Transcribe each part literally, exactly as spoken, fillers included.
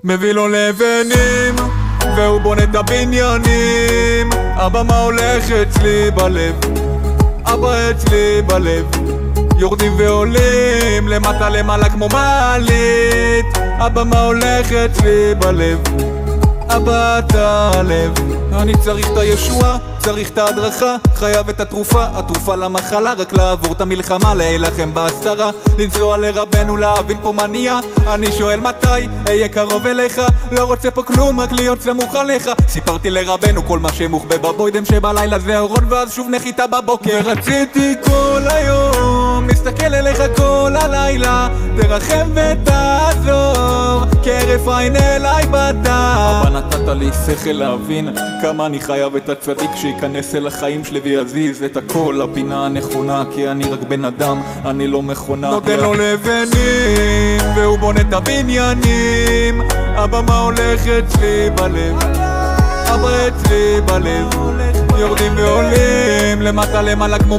מביא לו לבנים והוא בונה את הבניינים. הבמה הולך אצלי בלב, אבא אצלי בלב. יורדים ועולים למטה למעלה כמו מעלית. הבמה הולך אצלי בלב, אבא אתה הלב. אני צריך את הישועה, צריך את ההדרכה, חייב את התרופה, התרופה למחלה, רק לעבור את המלחמה, להילחם בהסתרה, לנסוע לרבנו, להבין פה מניע. אני שואל מתי אהיה קרוב אליך, לא רוצה פה כלום, רק להיות סמוך עליך. סיפרתי לרבנו כל מה שמוחבא בבוידם, שבלילה זה אורון ואז שוב נחיתה בבוקר. רציתי כל היום מסתכל אליך כל הלילה, תרחם ותעזור, כהרף עין אליי בדם. אבא נתת לי שכל להבין כמה אני חייב את הצדיק שיכנס אל החיים שלי ויזיז את הכל לפינה הנכונה, כי אני רק בן אדם, אני לא מכונה. נותן לו לבנים והוא בונה את הבניינים. הבמה הולך אצלי בלב, אבא אצלי בלב. יורדים ועולים למטה למעלה כמו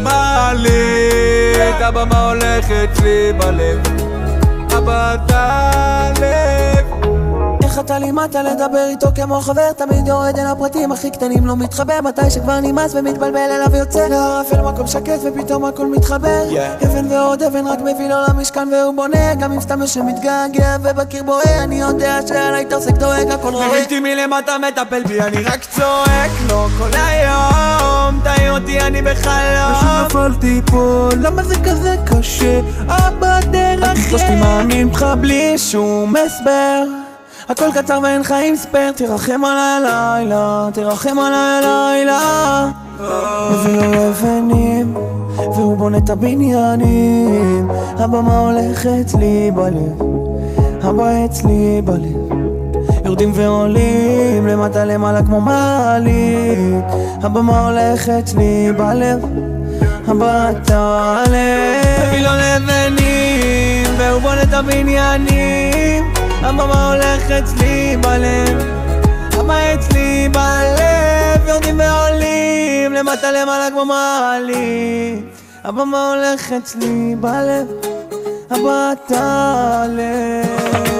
מעלית. הבמה הולך אצלי בלב, אבא אתה לב. איך אתה לימדת לדבר איתו כמו חבר, תמיד יורד אל הפרטים הכי קטנים, לא מתחבא מתי שכבר נמאס ומתבלבל אליו יוצא לערפל מקום שקט ופתאום הכל מתחבר. yeah. אבן ועוד אבן רק מביא לו למשכן והוא בונה, גם אם סתם יושב מתגעגע ובקיר בוהה. אני יודע שעליי תרסק דואג הכל רואה, וראיתי מלמטה מטפל בי, אני רק צועק לו כל היום, תאי אותי אני בחלום. ושוב נפלתי פה, למה זה כזה קשה? אבא דרך שלי מאמין בך בלי שום הסבר, הכל קצר ואין חיים ספר. תרחם על הלילה, תרחם על הלילה. מביא לו לבנים והוא בונה את הבניינים. הבמה הולכת לי בלב, אבא אצלי בלב. יורדים ועולים למטה למעלה כמו מעלית. הבמה הולכת לי בלב, אבא אתה הלב. מביא לו לבנים והוא בונה את הבניינים. הבמה הולך אצלי בלב, אבא אצלי בלב. יורדים ועולים למטה למעלה כמו מעלית. הבמה הולך אצלי בלב, אבא אתה הלב.